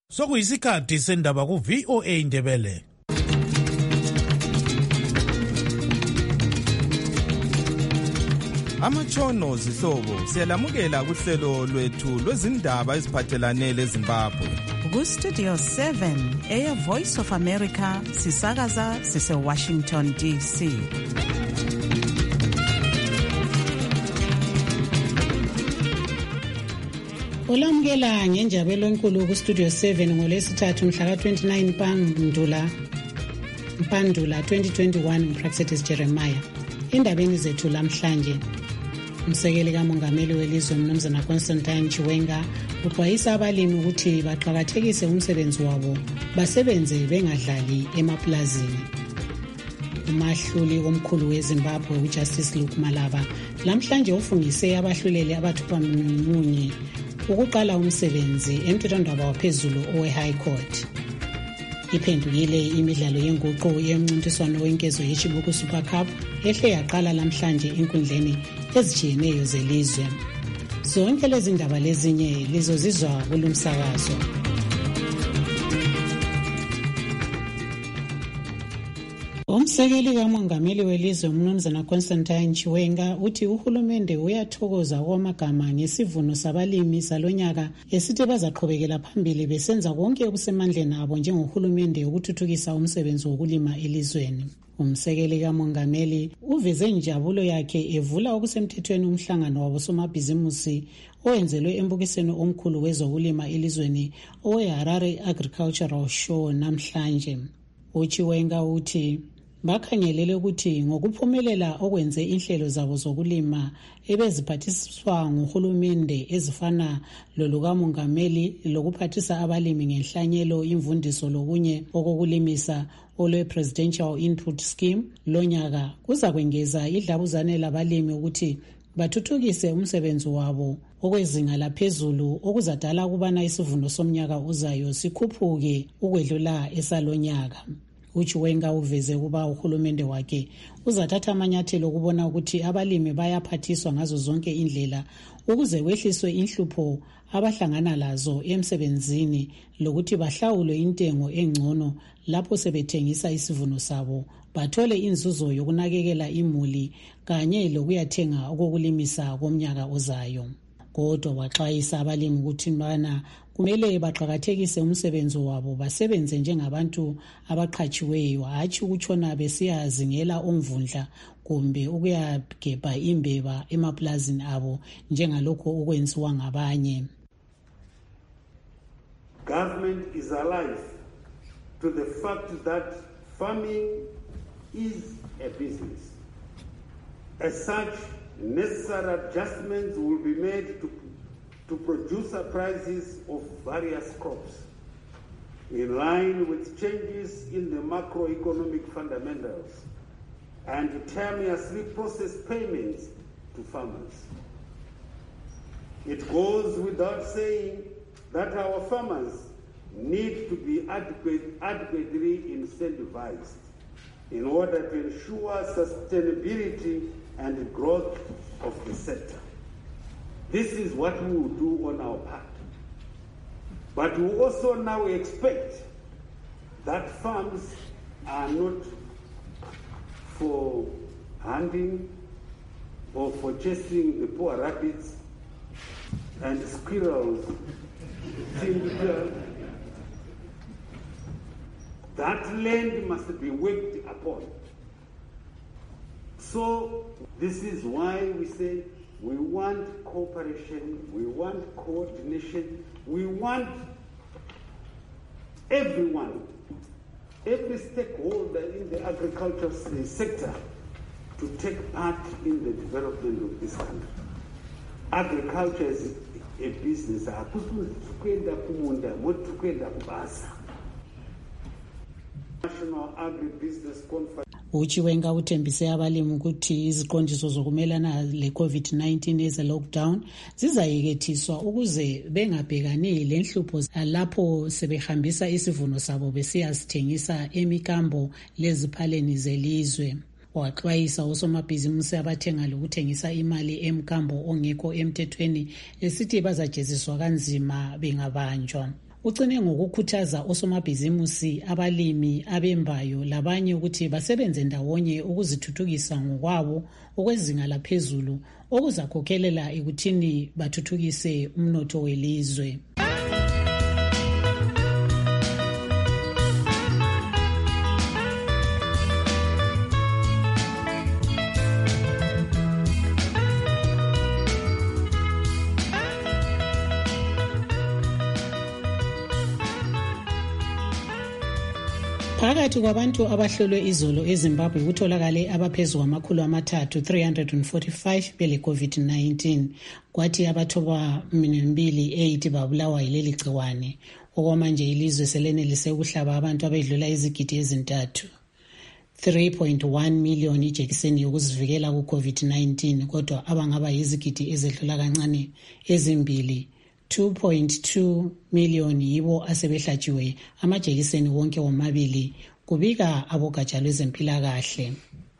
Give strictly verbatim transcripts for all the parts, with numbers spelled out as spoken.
Sokuyisikhathi sendaba ku V O A Indebele. Amatshono zihlobo siyalamukela kuhlelo lwethu lwezindaba eziphathelane leZimbabwe. Ku Studio seven eya Voice of America sisakaza sise Washington D C. Olamukela ngenjabelo enkulu ku Studio seven ngolesithathu mhla ka twenty-nine Mpandula Mpandula twenty twenty-one uPraxetis Jeremiah. Indabeni zethu lamhlanje, umsekeli kamongameli welizwe uMnumzana Constantine Chiwenga uxwayisa abalimi ukuthi baqhakathekise umsebenzi wabo, basebenze bengadlali emaplazini. Umahluli omkhulu weZimbabwe uJustice Luke Malaba lamhlanje ufungise abahluleli abathupha ukuqala umsebenzi emthethwandaba waphezulu owe-High Court. Iphendukile imidlalo yenguqu yemncintiswano wenkezo yeChibuku Super Cup ehle yaqala lamhlanje enkundleni ezitshiyeneyo zelizwe. Zonke lezi ndaba lezinye lizozizwa kulumsakazo. Umsekeli kamongameli welizwe uMnumzana Constantine Chiwenga uthi uhulumende uyathokoza kwamagama ngesivuno sabalimi salonyaka esithi bazaqhubekela phambili besenza konke okusemandleni abo njengohulumende ukuthuthukisa umsebenzi wokulima elizweni. Umsekeli kamongameli uveze injabulo yakhe evula okusemthethweni umhlangano wabosomabhizimusi owenzelwe embukisweni omkhulu wezokulima elizweni owe-Harare Agricultural Show namhlanje. Uchiwenga uthi bakhangelele ukuthi ngokuphumelela okwenze inhlelo zabo zokulima ebeziphathiswa nguhulumende ezifana lolukamongameli lokuphathisa abalimi ngenhlanyelo, imvundiso lokunye okokulimisa olwe Presidential Input Scheme lonyaka kuza kwengeza idlabuzane labalimi ukuthi bathuthukise umsebenzi wabo okwezinga laphezulu okuzadala ukubana isivuno somnyaka uzayo sikhuphuke ukwedlula esalonyaka. Uchiwenga uveze kuba uhulumende wakhe uzathatha amanyathelo ukubona ukuthi abalimi bayaphathiswa ngazo zonke indlela ukuze wehliswe inhlupho abahlangana lazo emsebenzini lokuthi bahlawulwe intengo engcono lapho sebethengisa isivuno sabo, bathole inzuzo yokunakekela imuli kanye lokuyathenga okokulimisa komnyaka ozayo. Kodwa waxwayisa abalimi ukuthi bana kumele baqhakathekise umsebenzi wabo, basebenze njengabantu abaqhatshiweyo, hatshi ukutshona besiyazingela omvundla kumbe ukuyagebha imbeba emaplazini abo njengalokho okwenziwa ngabanye. Government is alive to the fact that farming is a business. As such, necessary adjustments will be made to, to producer prices of various crops in line with changes in the macroeconomic fundamentals and timeously process payments to farmers. It goes without saying that our farmers need to be adequate, adequately incentivized in order to ensure sustainability and the growth of the sector. This is what we will do on our part. But we also now expect that farms are not for hunting or for chasing the poor rabbits and squirrels. That land must be worked upon. So this is why we say we want cooperation, we want coordination, we want everyone, every stakeholder in the agricultural sector to take part in the development of this country. Agriculture is a business. National Agribusiness Conference. Uchiwenga uthembise abalimi ukuthi iziqondiso zokumelana le-COVID nineteen eze-lockdown zizayekethiswa ukuze bengabhekani lenhlupho lapho sebehambisa isivuno sabo besiyasithengisa emikambo leziphaleni zelizwe. Waxwayisa osomabhizimusi abathenga lokuthengisa imali emkambo ongekho emthethweni esithi bazajeziswa kanzima bengabanjwa. ucine ngokukhuthaza osomabhizimusi, abalimi, abembayo labanye ukuthi basebenze ndawonye ukuzithuthukisa ngokwabo okwezinga laphezulu okuzakhokhelela ekuthini bathuthukise umnotho welizwe. Phakathi kwabantu abahlolwe izolo eZimbabwe kutholakale abaphezu kwamakhulu amathathu three hundred forty-five bele COVID nineteen, kwathi abathoba mbili eight babulawa yileli gciwane. Okwamanje ilizwe selenelise ukuhlaba abantu abedlula izigidi ezintathu. three point one million ijekiseni yokuzivikela ku-COVID nineteen, kodwa abangaba yizigidi ezedlula kancane ezimbili two point two million yibo asebehlatshiwe amajekiseni wonke womabili, kubika abogatsha lwezempilakahle.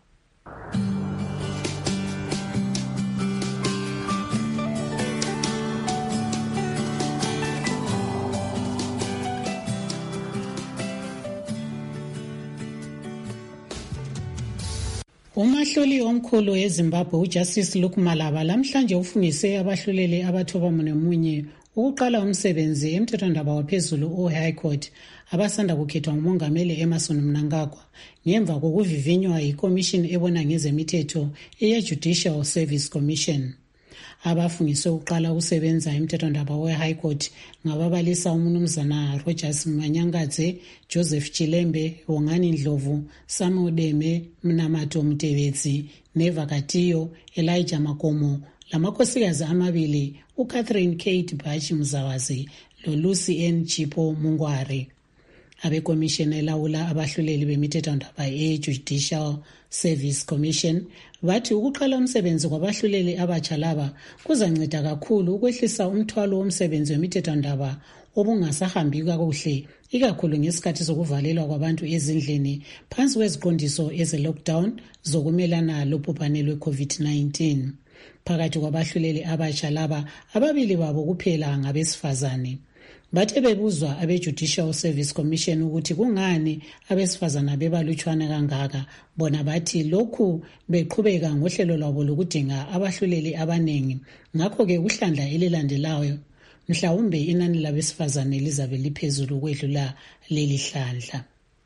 Umahloli omkhulu eZimbabwe uJustice Luke Malaba lamhlanje ufungise abahluleli abathoba munye ukuqala umsebenzi emthethwandaba waphezulu o-High Court abasanda kukhethwa ngumongameli Emmerson Mnangagwa ngemva kokuvivinywa yikomishini ebona ngezemithetho eye-Judicial Service Commission. Abafungiswe ukuqala ukusebenza emthethwandaba we-High Court ngababalisa uMnumzana Rogers Manyangadze, Joseph Chilembe, Wongani Ndlovu, Samuel Deme, Mnamato Mtebetsi, Neva Katiyo, Elijah Makomo, lamakhosikazi amabili uCatherine Kate Bachi Mzawazi loLucy N. Chipo Mungware. Abekomishini elawula abahluleli bemithethwandaba e-Judicial Service Commission bathi ukuqala umsebenzi kwabahluleli abatsha laba kuzanceda kakhulu ukwehlisa umthwalo womsebenzi wemithethwandaba obungasahambi kakuhle, ikakhulu ngesikhathi sokuvalelwa kwabantu ezindlini phansi kweziqondiso eze-lockdown zokumelana lobhubhane lwe-COVID nineteen. Phakathi kwabahluleli abatsha laba, ababili babo kuphela ngabesifazane. Bathe bebuzwa abe-Judicial Service Commission ukuthi kungani abesifazana bebalutshwana kangaka, bona bathi lokhu beqhubeka ngohlelo lwabo lokudinga abahluleli abaningi. Ngakho-ke kuhlandla elilandelayo mhlawumbe inani labesifazane lizabe liphezulu ukwedlula leli hlandla.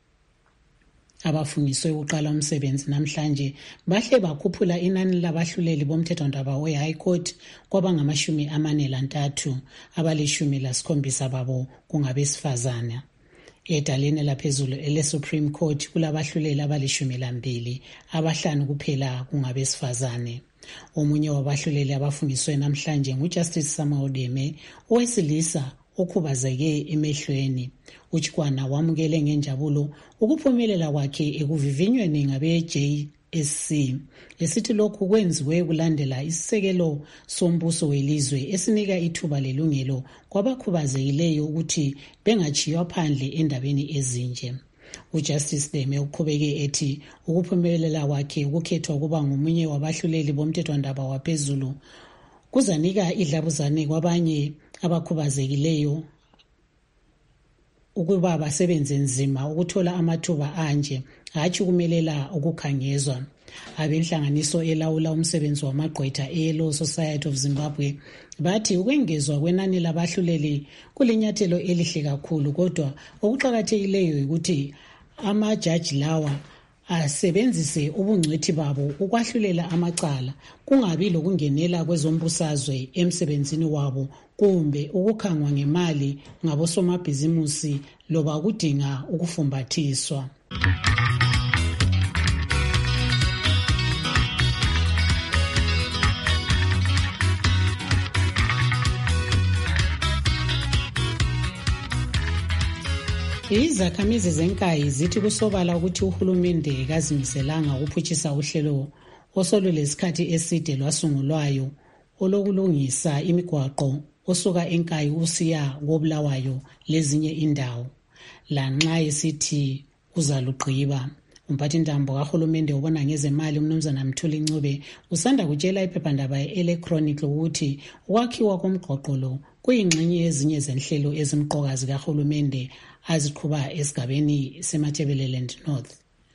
Abafungiswe ukuqala umsebenzi namhlanje bahle bakhuphula inani labahluleli bomthethwandaba we-High Court kwabangamashumi amane lantathu, abalishumi lasikhombisa babo kungabesifazana. Edaleni laphezulu ele-Supreme Court kulabahluleli abalishumi lambili, abahlanu kuphela kungabesifazane. Omunye wabahluleli abafungiswe namhlanje nguJustice Samuel Deme, owesilisa okhubazeke emehlweni. Uchikwana wamukele ngenjabulo ukuphumelela kwakhe ekuvivinyweni ngabe-J S C. Esithi lokhu kwenziwe kulandela isisekelo sombuso welizwe esinika ithuba lelungelo kwabakhubazekileyo ukuthi bengachiywa phandle endabeni ezinje. UJustice Deme uqhubeke ethi ukuphumelela kwakhe ukukhethwa kuba ngomunye wabahluleli bomthethwandaba waphezulu kuzanika idlabuzane kwabanye abakhubazekileyo ukuba basebenze nzima ukuthola amathuba anje, hatshi kumelela ukukhangezwa. Abenhlanganiso elawula umsebenzi wamagqwetha e-Law Society of Zimbabwe bathi ukwengezwa kwenani labahluleli kulinyathelo elihle kakhulu, kodwa okuqakathekileyo ukuthi amajaji lawa asebenzise ubungcwethi babo ukwahlulela amacala, kungabi lokungenela kwezombusazwe emsebenzini wabo kumbe ukukhangwa ngemali ngabosomabhizimusi loba kudinga ukufumbathiswa. Izakhamizi zenkayi zithi kusobala ukuthi uhulumende kazimiselanga ukuphutshisa uhlelo osolulesikhathi eside lwasungulwayo olokulungisa imigwaqo osuka enkayi usiya koBulawayo lezinye indawo. Lanxa esithi uzalugqiba, umphathintambo kahulumende ubona ngezemali uMnumzana Mthuli Ncube usanda kutshela iphephandaba e-Electronic ukuthi ukwakhiwa komgqaqo lo kuyingxenye yezinye zenhlelo ezimqoka zikahulumende aziqhuba esigabeni seMatabeleland North.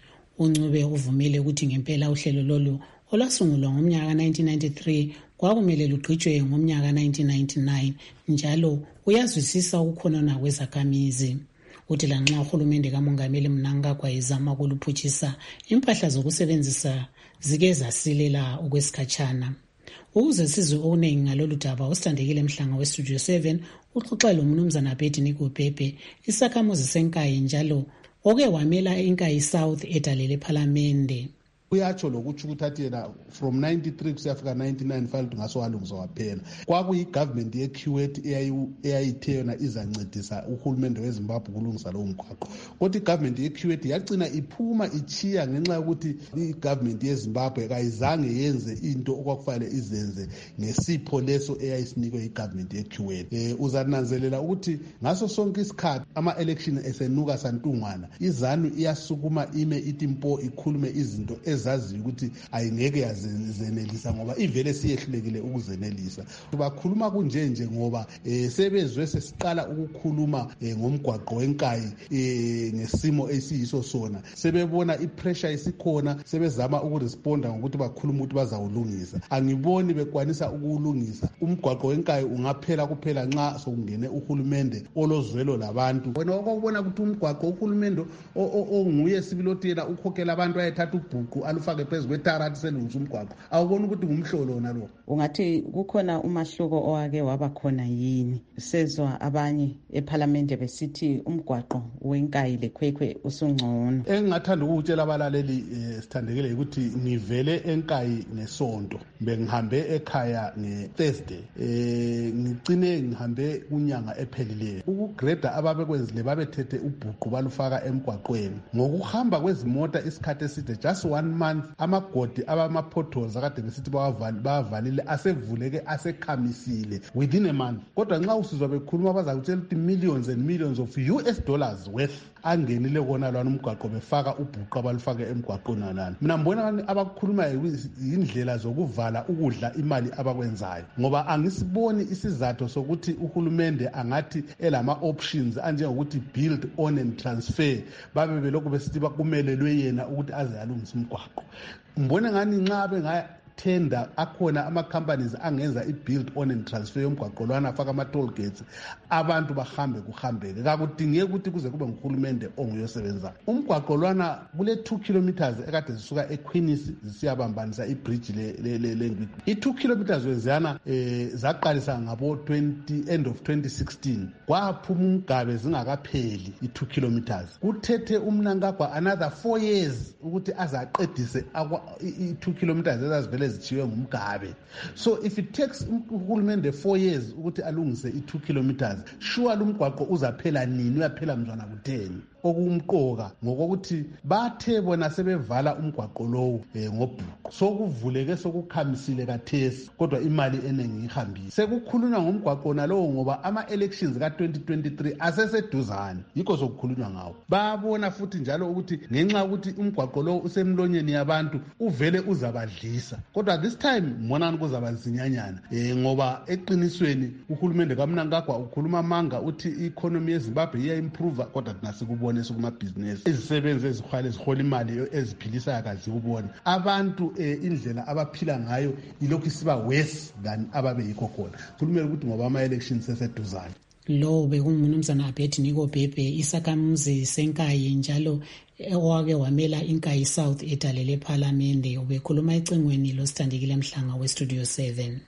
uNcube uvumile ukuthi ngempela uhlelo lolu olasungulwa ngomnyaka nineteen ninety-three kwakumele lugqitshwe ngomnyaka nineteen ninety-nine njalo uyazwisisa ukukhonona kwezakhamizi. Uthi lanxa uhulumende kamongameli Mnangagwa ezama ukuluphutshisa, impahla zokusebenzisa zike zasilela okwesikhatshana. Ukuze sizwe okuningi ngalolu daba, uSithandekile Mhlanga weStudio seven uxoxa loMnumzana Abednego Bhebhe, isakhamuzi senkayi njalo oke wamela inkayi South edalele ePhalamende. Uyatsho lokuthi ukuthi athi yena from ninety-three kusiyafika ninety-nine file ngaso walungiswa waphela. Kwakuyi government ye Kuwait eyayithe yona izancedisa uhulumende weZimbabwe kulungisa lo mgwaqo. Kodwa igovernment ye Kuwait yagcina iphuma ichiya ngenxa yokuthi igovernment yeZimbabwe kayizange yenze into okwakufanele izenze ngesipho leso eyayisinikwe igovernment ye Kuwait. Eh uzananzelela ukuthi ngaso sonke isikhathi ama election esenuka santungwana, iZANU iyasukuma ime ithi mpo ikhulume izinto ezazi ukuthi ayingeke yazenelisa ngoba ivele siyehlulekile ukuzenelisa. Bakhuluma kunje nje ngoba eh sebezwe sesiqala ukukhuluma eh, ngomgwaqo wenkayi eh, ngesimo esiyiso sona, sebebona ipressure isikhona, sebezama ukuresponda ngokuthi bakhuluma ukuthi bazawulungisa. Angiboni bekwanisa ukulungisa umgwaqo wenkayi, ungaphela kuphela nxa sokungene uhulumende olozwelo labantu. Wena okubona ukuthi umgwaqo uhulumende onguye sibilotela ukhokhela abantu ayethatha ubhuqu alufake phezu kwetarathi selungisa umgwaqo, awubona ukuthi ngumhlolo wona lo? Ungathi kukhona umahluko owake waba khona yini? Sezwa abanye ePhalamende besithi umgwaqo wenkayi lekhwekhwe usungcono. Engingathanda ukutshela abalaleli Sithandekile ukuthi ngivele enkayi nesonto, bengihambe ekhaya ngeThursday, eh ngicine ngihambe kunyanga ephelileyo. Ukugreda ababekwenzile babethethe ubhuqu balufaka emgwaqweni. Ngokuhamba kwezimota isikhathi eside, just one month, amagodi abama potholes akade besithi bawavalile asevuleke asekhamisile within a month. Kodwa nxa usizwa bekhuluma bazakutshela ukuthi millions and millions of U S dollars worth angenile kona lwana umgwaqo befaka ubhuqu abalufake emgwaqweni nalana. Mina mbona abakukhuluma indlela zokuvala ukudla imali abakwenzayo, ngoba angisiboni isizathu sokuthi uhulumende angathi elama options anjengokuthi build own and transfer, babe belokhu besithi bakumelelwe yena ukuthi aze alungisa umgwaqo. Mbona ngani nxa benga tender akhona ama companies angenza i-build on and transfer yomgwaqo lwana afaka ama-toll gates, abantu bahambe kuhambeke. Kakudingeki ukuthi kuze kube nguhulumende onguyosebenza. Umgwaqo lwana kule two kilometers ekade zisuka eQueen's zisiyabambanisa ibridge le i-two kilometers wezana eh, zaqalisa ngabo twenty end of twenty sixteen, kwaphuma umgabe zingakapheli i-two kilometers. Kuthethe uMnangagwa another four years ukuthi azaqedise i-two kilometers ezazivele ezithiwe ngumgabe. So if it takes uhulumende four years ukuthi alungise i-two kilometers, sure lumgwaqo uzaphela nini? Uyaphela mzwana kutheni? Okumqoka ngokuthi bathe bona sebevala umgwaqo lowo eh, ngobhuqu, sokuvuleke sokukhamisile kathesi, kodwa imali eningi ihambile. Sekukhulunywa ngomgwaqo nalowo ngoba ama elections ka twenty twenty-three aseseduzane, yikho sokukhulunywa ngawo. Babona futhi njalo ukuthi ngenxa ukuthi umgwaqo lowo usemlonyeni yabantu uvele uzabadlisa, kodwa this time mbona kuzaba nzinyanyana eh, ngoba eqinisweni uhulumende kaMnangagwa ukhuluma manga uthi i-economy yeZimbabwe iya improve, kodwa nasikubona kumabhizinesi izisebenzi ezihwala ezihola imali eziphilisa akazikubona. Abantu eh, indlela abaphila ngayo ilokhu isiba worse than ababe yikho khona. Kulumele ukuthi ngoba ama elections eseduzane. Lo bekunguMnumzana Abednego Bhebhe, isakhamuzi senkayi njalo owake wamela inkayi South edalele ePhalamende. Ubekhuluma ecingweni loSithandekile Mhlanga weStudio seven.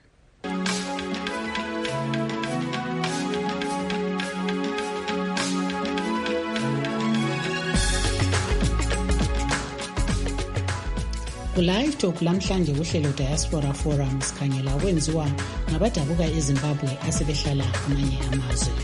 Ku-Live Talk lamhlanje uhlelo Diaspora Forum sikhangela kwenziwa ngabadabuka eZimbabwe asebehlala amanye amazwe.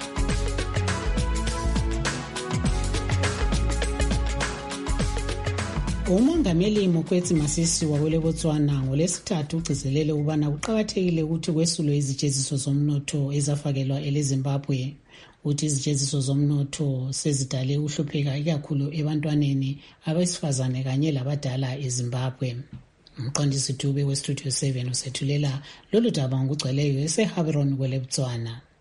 Umongameli Mokwetsi Masisi wawele Botswana ngolesithathu ugcizelele ubana kuqakathekile ukuthi kwesulwe izijeziso zomnotho ezafakelwa eleZimbabwe. Uthi izijeziso zomnotho sezidale uhlupheka ikakhulu ebantwaneni abesifazane kanye labadala eZimbabwe. Umqondisi Dube weStudio seven usethulela lolu daba ngokugcweleyo eseHaberon kwele Botswana.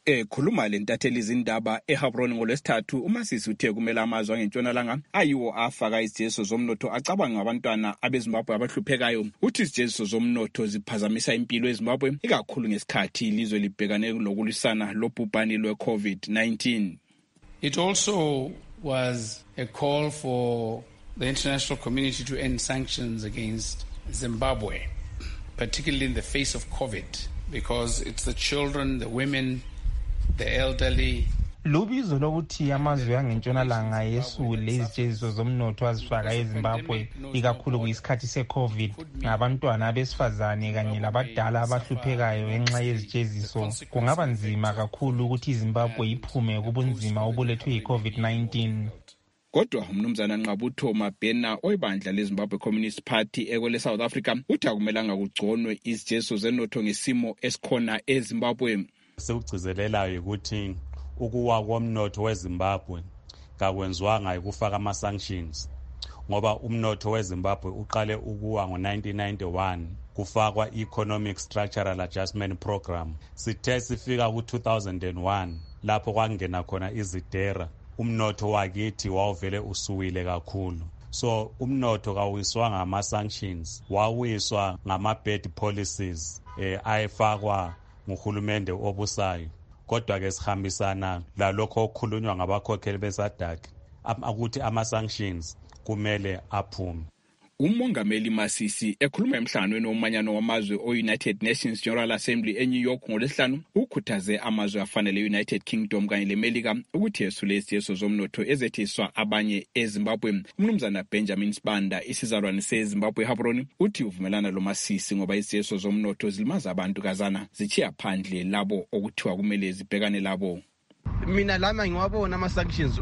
Ekhuluma lentatheli izindaba eHabron ngolwesithathu, uMasisi uthe kumele amazwe angentshonalanga ayiwo afaka izijeziso zomnotho acabanga abantwana abeZimbabwe abahluphekayo. Uthi izijeziso zomnotho ziphazamisa impilo eZimbabwe ikakhulu ngesikhathi ilizwe libhekane lokulwisana lobhubhane lwe-COVID nineteen. It also was a call for the international community to end sanctions against Zimbabwe, particularly in the face of COVID, because it's the children, the women, the elderly. Lubizo lokuthi amazwe angentshonalanga yesule izijeziso zomnotho azifaka eZimbabwe ikakhulu kuyisikhathi se-COVID ngabantwana abesifazane kanye labadala abahluphekayo ngenxa yezijeziso. Kungaba nzima kakhulu ukuthi iZimbabwe iphume kubunzima obulethwe yi-COVID nineteen. Kodwa umnumzana Nqabutho Mabhena oyibandla leZimbabwe Communist Party ekwele South Africa uthi akumelanga kugconwe izijeziso zenotho ngesimo esikhona eZimbabwe. Sekugcizelelayo ukuthi ukuwa komnotho weZimbabwe kakwenziwanga ukufaka ama-sanctions ngoba umnotho weZimbabwe uqale ukuwa ngo nineteen ninety-one kufakwa economic structural adjustment program. Sithe sifika ku two thousand one lapho kwangena khona izidera, umnotho wakithi wawuvele usuwile kakhulu. So umnotho kawiswanga ngama-sanctions, wawiswa ngama-bad policies eh, ayefakwa nguhulumende obusayo. Kodwa ke sihambisana lalokho okukhulunywa ngabakhokheli besadaki ukuthi ama-sanctions kumele aphume. Umongameli Masisi ekhuluma emhlanganweni womanyano wamazwe o-United Nations General Assembly eNew York ngolesihlanu ukhuthaze amazwe afanele e-United Kingdom kanye leMelika ukuthi yesule izijeziso zomnotho ezethiswa abanye eZimbabwe. Umnumzana Benjamin Sibanda isizalwane seZimbabwe eHabron uthi uvumelana lo Masisi ngoba izijeziso zomnotho zilimaza abantu kazana zichiya phandle labo okuthiwa kumele zibhekane labo. Mina lama ngiwabona ama-sanctions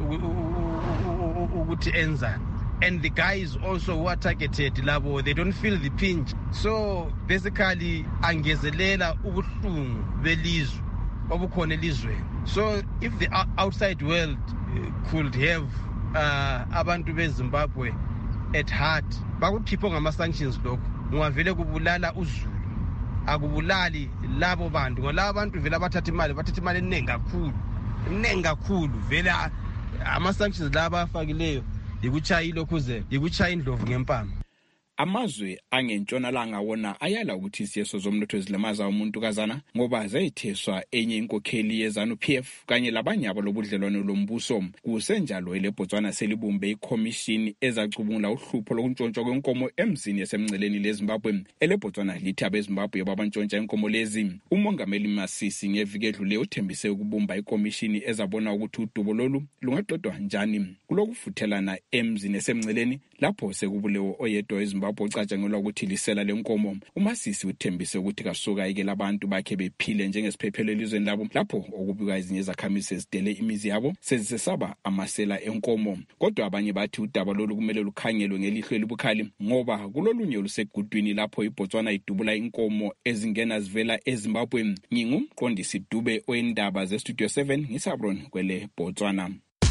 ukuthi enzani. And the guys also who are targeted labo, they don't feel the pinch. So basically angezelela ubuhlungu belizwe obukhona elizweni. So if the outside world could have uh, abantu beZimbabwe at heart bakukhipha ngama-sanctions lokho ngavele kubulala uZulu, akubulali labo bantu ngoba labo bantu vele abathatha imali bathatha imali eningi kakhulu eningi kakhulu vele ama-sanctions laba afakileyo ikuchayilo kuze ikuchaya indlovu ngempama. Amazwe angentshonalanga wona ayala ukuthi izijeziso zomnotho zilemaza umuntu kazana ngoba zayitheswa enye inkokheli yeZANU-P F kanye labanye abalobudlelwano lombuso. Kusenjalo eleBotswana selibumbe iCommission ezacubungula uhlupho lokuntshontshwa kwenkomo emzini yasemngceleni leZimbabwe. eleBotswana lithi abeZimbabwe babantshontsha inkomo lezi. Umongameli Masisi ngeviki edlule uthembise ukubumba iCommission ezabona ukuthi udubo lolu lungaqedwa njani kulokufuthelana emzini yasemngceleni lapho sekubulewe oyedwa eZimbabwe ocatshangelwa ukuthi lisela lenkomo. uMasisi uthembise ukuthi kasuka ike labantu bakhe bephile njengesiphephelo elizweni labo lapho okubikwa ezinye izakhamizi sezidele imizi yabo sezisesaba amasela enkomo. Kodwa abanye bathi udaba lolu kumele lukhangelwe ngelihlo elibukhali ngoba kulolunye lusegudwini lapho iBotswana idubula inkomo ezingena zivela eZimbabwe. Ngingumqondisi Dube oyindaba zeStudio seven ngisabron kwele Botswana.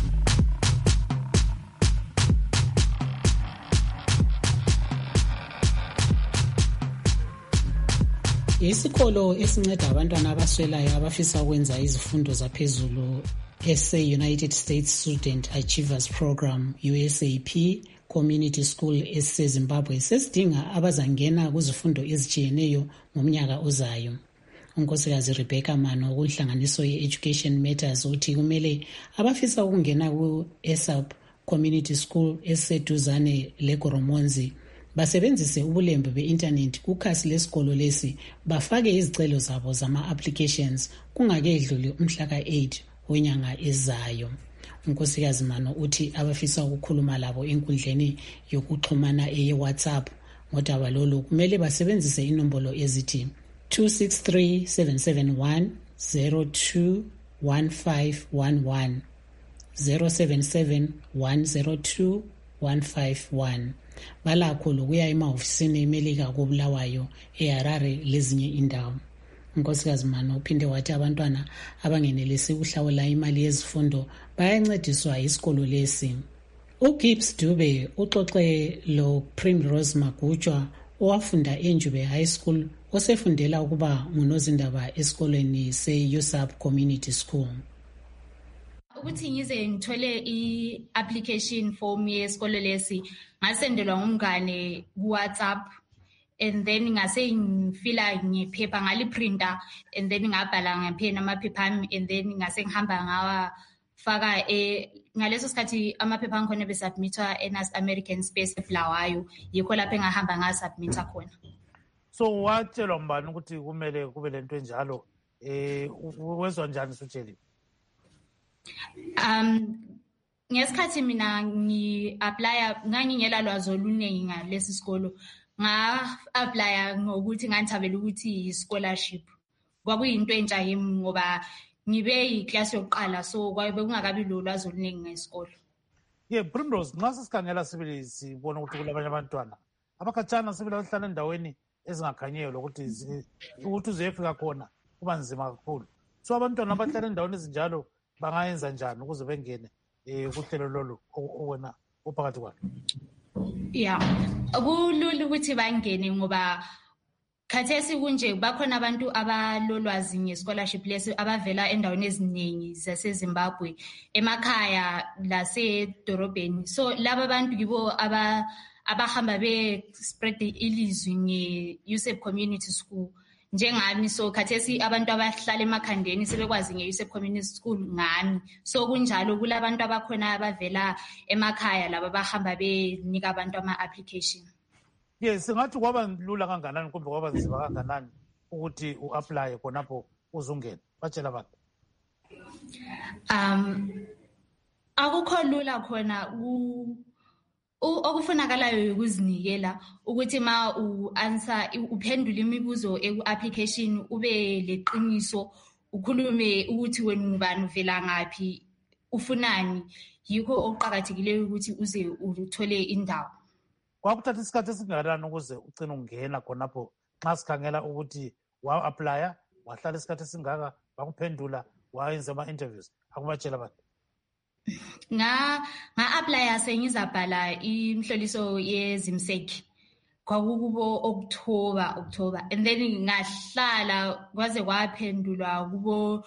Isikolo esinceda abantwana abaswelayo abafisa ukwenza izifundo zaphezulu ese-United States Student Achievers Program U S A P Community School esiseZimbabwe sesidinga abazangena kuzifundo ezitshiyeneyo ngomnyaka ozayo. Unkosikazi Rebecca Mano kunhlanganiso ye-Education Matters uthi kumele abafisa ukungena ku-S A P Community School esiseduzane leGoromonzi basebenzise ubulembu be-internet kukhasi lesikolo lesi bafake izicelo zabo zama-applications kungakedluli umhla ka-eight wenyanga ezayo. Unkosikazi Mano uthi abafisa ukukhuluma labo enkundleni yokuxhumana eye-WhatsApp ngodaba lolu kumele basebenzise inombolo ezithi two six three seven seven one zero two one five one one zero seven seven one zero two one five one. Balakho lokuya emahofisini eMelika koBulawayo eHarare lezinye indawo. Unkosikazi Mano uphinde wathi abantwana abangenelisi ukuhlawula imali yezifundo bayancediswa isikolo lesi. uGibbs Dube uxoxe lo Primrose Magutshwa owafunda eNjube High School osefundela ukuba ngunozindaba esikolweni se-U S A P Community School. Ukuthi ngize ngithole i-application form yesikole lesi ngasendelwa ngumngane ku-WhatsApp, and then ngase ngifila ngephepha ngaliprinta, and then ngabhala ngapheni amaphepha ami, and then ngase ngihamba ngawafaka e ngaleso sikhathi amaphepha angikhona besubmitwa eNAS American Space eBulawayo, yikho lapho engahamba ngasubmita khona. So watshelwa mbani ukuthi kumele kube lento enjalo? Eh wezwa njani sutsheli? Um ngesikhathi mina ngi-applya ngangingela lwazi oluningi ngalesi sikolo, nga-applya ngokuthi nganthabela ukuthi i-scholarship. Kwakuyinto entsha yimi ngoba ngibe yi-class yokuqala, so kwabe kungakabi lo lwazi oluningi ngesikolo. Yeah, Primrose, nxa sisikhangela sibili sibona ukuthi kulabanye abantwana abakhatshana sibili abahlala endaweni ezingakhanyiyo lokuthi ukuthi uzefika khona kuba nzima kakhulu. So abantwana abahlala endaweni ezinjalo bangayenza njani ukuze bengene eh kuhlelo lolu wena uphakathi kwalo? Yeah, kulula ukuthi bangene ngoba khathesi kunje bakhona abantu abalolwazi nge-scholarship lesi abavela endaweni eziningi zaseZimbabwe, emakhaya lasedorobheni. So laba bantu yibo aba abahamba be-spread ilizwi nge-U S A P Community School njengami. So khathesi abantu abahlala emakhandeni sebekwazi nge-U S A P Community School ngami. So kunjalo kulabantu abakhona abavela emakhaya laba bahamba benika abantu ama-application. Yes, singathi kwaba lula kanganani kumbe kwaba nzima kanganani ukuthi u-apply khonapho uzungena? Batshela abantu. Um akukho lula khona u okufunakalayo ukuzinikela ukuthi ma u-answer uphendula imibuzo eku-application ube leqiniso, ukhulume ukuthi wena ngubani, uvela ngaphi, ufunani. Yikho okuqhakathekileyo ukuthi uze uthole indawo. Kwakuthatha isikhathi esingakanani ukuze ugcine ungena khonapho nxa sikhangela ukuthi wa-applya wahlala isikhathi esingaka bakuphendula wayenza ama-interviews? Akubatshela abantu. Nga nga-applya sengizabhala imhloliso yezimseki kwakukubo October October and then ngahlala kwaze kwaphendulwa kubo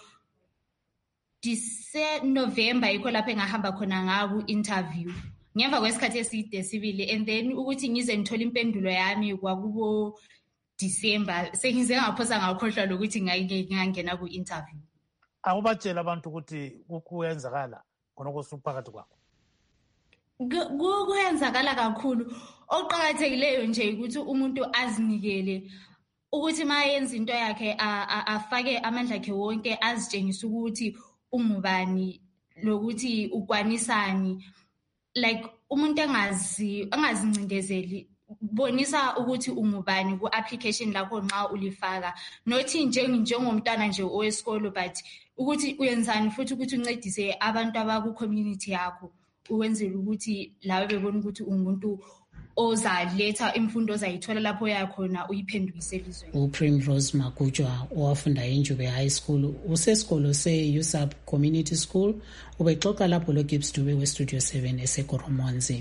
November, yikho lapho engahamba khona ngaku interview ngemva kwesikhathi eside sibili, and then ukuthi ngize ngithola impendulo yami kwakubo December. Sengize ngaphosa ngakhohlwa lokuthi ngingangena ku interview. Awubatshela abantu ukuthi kuyenzakala khona kosuphakathi kwakho? Kuyenzakala kakhulu. Oqhakathekileyo nje ukuthi umuntu azinikele, ukuthi mayenza into yakhe afake amandla akhe wonke, azitshengisa ukuthi ungubani lokuthi ukwanisani. Like umuntu angazi angazincindezeli, bonisa ukuthi ungubani ku-application lakho nxa ulifaka, nothi nje njengomntwana nje owesikolo, but ukuthi uyenzani futhi ukuthi uncedise abantu abaku-community yakho, uwenzela ukuthi lawe bebona ukuthi ungumuntu ozaletha imfundo ozayithola lapho yakhona uyiphendukise elizweni. uPrimrose Magujwa owafunda eNjube High School usesikolo se-U S A P Community School ubexoxa lapho loGibbs Dube weStudio seven eseKoromonzi.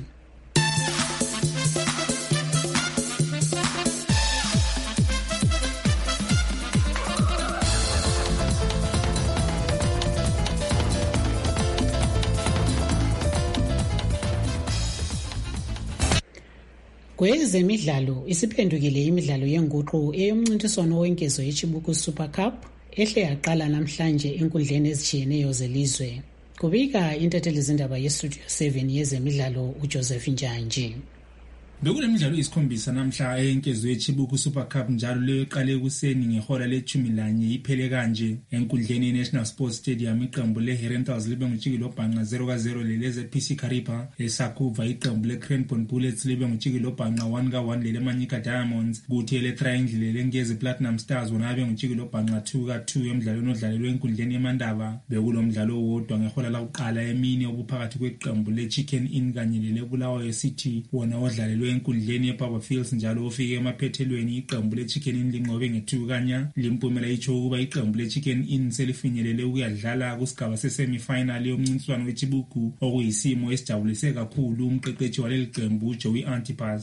Kwezemidlalo isiphendukile imidlalo yenguqu eyomncintiswano wenkezo yeChibuku Super Cup ehle yaqala namhlanje enkundleni ezitshiyeneyo zelizwe. Kubika intatheli zindaba yeStudio seven yezemidlalo uJoseph Njanji. Bekulemidlalo isikhombisa namhla enkezo yeChibuku Super Cup, njalo leyo eqale ekuseni ngehola lethumi lanye iphele kanje enkundleni yeNational Sports Stadium. Iqembu leHerentals libe nguTshikilo Bhanqa zero ka zero leleze P C Karipa. eSakuva iqembu leCranbourne Bullets libe nguTshikilo Bhanqa one ka one leManyika Diamonds. Kuthi leTriangle leNgezi Platinum Stars wona abe nguTshikilo Bhanqa two ka two emidlalweni odlalelwe enkundleni yeMandaba. Bekulomdlalo owodwa ngehola lakuqala emini obuphakathi kweqembu leChicken Inn kanye leBulawayo City, wona odlalelwe enkundleni yePower Fields njalo ofike emaphethelweni. Iqembu leChicken Inn linqobe nge-two kanya. Limpumela itsho ukuba iqembu leChicken Inn selifinyelele ukuyadlala kusigaba sesemifinal yomncintiswano weChibuku, okuyisimo esijabulise kakhulu umqeqeshi waleli qembu Joey Antipas.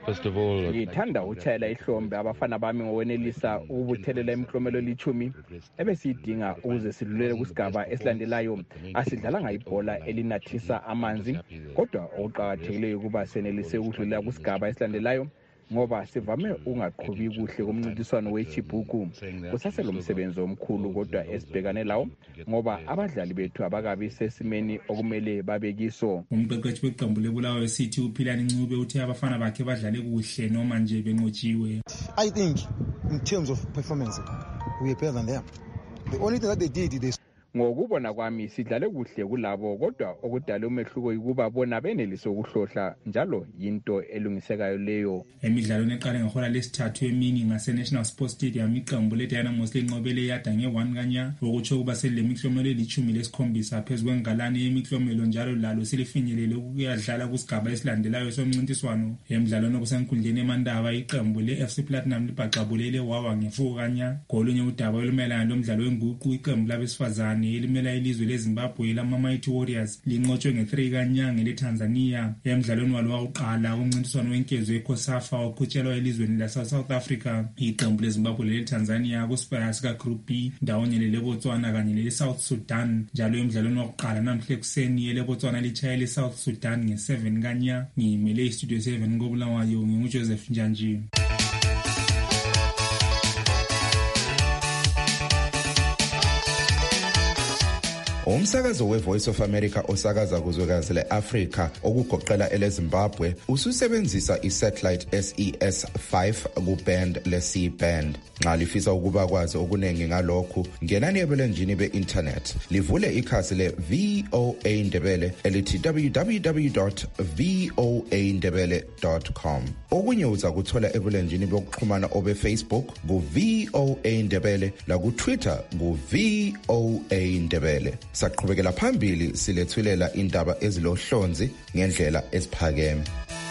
First of all, ngithanda utshayela ihlombe abafana bami ngowenelisa ukubuthelela imiklomelo elithumi ebesiyidinga ukuze sidlulele kusigaba esilandelayo. Asidlalanga ibhola elinathisa amanzi, kodwa okuqakathekileyo ukuba senelise ukudlulela kusigaba esilandelayo ngoba sivame ungaqhubi kuhle komncintiswano weChibhuku. Kusaselo msebenzi omkhulu kodwa esibhekane lawo ngoba abadlali bethu abakabi sesimeni okumele babekiso. Umqeqeshi weqembu leBulawayo City uPhilani Ncube uthe abafana bakhe badlale kuhle noma nje benqotshiwe. I think in terms of performance we are better than them. The only thing that they did they ngokubona kwami sidlale kuhle kulabo, kodwa okudala umehluko ukuba bona benelise ukuhlohla, njalo yinto elungisekayo leyo. Emidlalweni eqale ngehola lesithathu emini ngase-National Sports Stadium iqembu leDynamos lenqobele yada nge-one kanya, okutsho ukuba selilemiklomelo elithumi lesikhombisa phezu kwengalane yemiklomelo, njalo lalo selifinyelele ukuyadlala kusigaba esilandelayo somncintiswano. Emidlalweni okusenkundleni eMandaba iqembu le-F C Platinum libhaqabulele wawa nge-four kanya. Kolunye udaba olumayelana lomdlalo wenguqu iqembu labesifazane elimela ilizwe leZimbabwe lama-Mighty Warriors linqotshwe nge-three kanyanga leTanzania emidlalweni walo wokuqala kumncintiswano wenkezo eCOSAFA oqhutshelwa elizweni lase-South Africa. Iqembu leZimbabwe leTanzania kusiphara sika-Group B ndawonye leleBotswana kanye lele-South Sudan. Njalo emidlalweni wokuqala namhla ekuseni eleBotswana litshayele South Sudan nge-seven kanya. Ngimele istudio seven koBulawayo, nginguJoseph Njanji. Umsakazo we-Voice of America osakaza kuzwekazi le-Afrika okugoqela eleZimbabwe ususebenzisa i-satellite S E S five ku-band le-C band. Nxa lifisa ukuba kwazi okuningi ngalokhu, ngenani ebulenjini be-internet livule ikhasi le-V O A Ndebele elithi w w w dot v o a ndebele dot com. Okunye uza kuthola ebulenjini bokuxhumana obe-Facebook ku-V O A Ndebele laku-Twitter ku-V O A Ndebele. Saqhubekela phambili silethulela indaba ezilohlonzi ngendlela esiphakeme.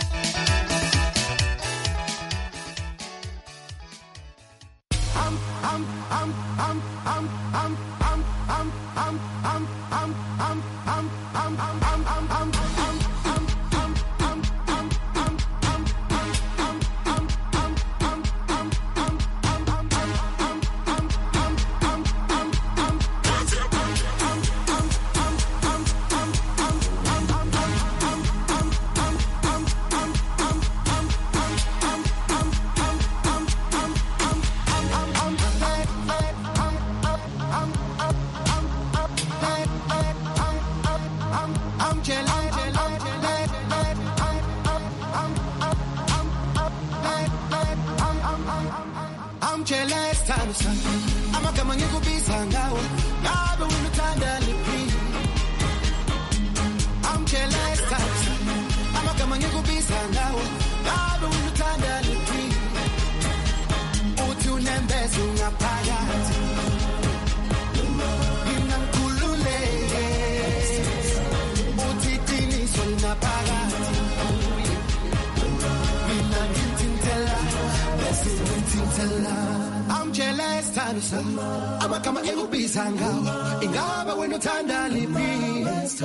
I'm jealous, Tanusa. I'm a kama ekubizanga. Ingaba wena uthanda liphi?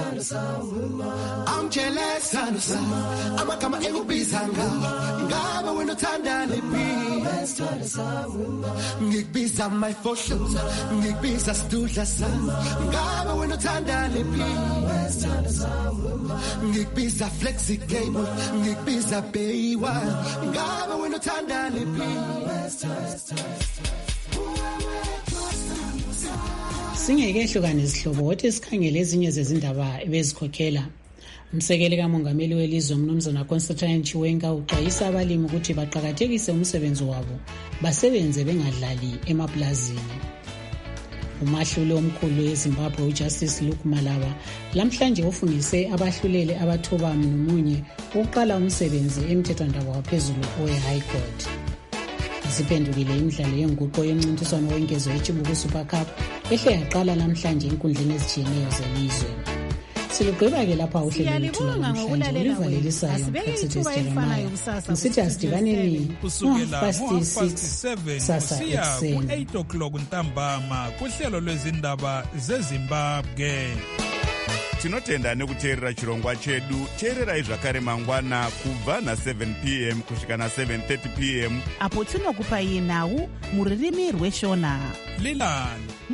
I'm jealous, Tanusa. I'm a kama ekubizanga. Ingaba wena uthanda liphi? Ngikubiza my fortunes. Ngikubiza studla sam. Ingaba wena uthanda liphi? Ngikubiza flexi cable. Ngikubiza bayiwa. Ingaba wena uthanda liphi? Singeke hlukane izihlobo wothi sikhangele ezinye zezindaba ebezikhokhela. Umsekeli kamongameli welizwe uMnumzana Constantine Chiwenga uxwayisa abalimi ukuthi baqhakathekise umsebenzi wabo, basebenze bengadlali emaplazini. Umahluli omkhulu eZimbabwe uJustice Luke Malaba lamhlanje ufungise abahluleli abathoba nomunye ukuqala umsebenzi emthethwandaba waphezulu we-High Court. Siphendukile imidlalo yenguqo yomncintiswano wenkezo yeChibhuku Super Cup ehle yaqala namhlanje enkundleni ezitshiyeneyo zelizwe. Silugqiba-ke lapha uhlelo lethu namhlanje oluvalelisayo ngisithi asidibaneni ngo-past six sasa ekuseni eight o'clock ntambama kuhlelo lwezindaba zeZimbabwe. tinotenda nekuteerera chirongwa chedu. Teererai zvakare mangwana kubva na7 p m kusvika na7 thirty p m apo tinokupai nhau muririmi rweshona. Leland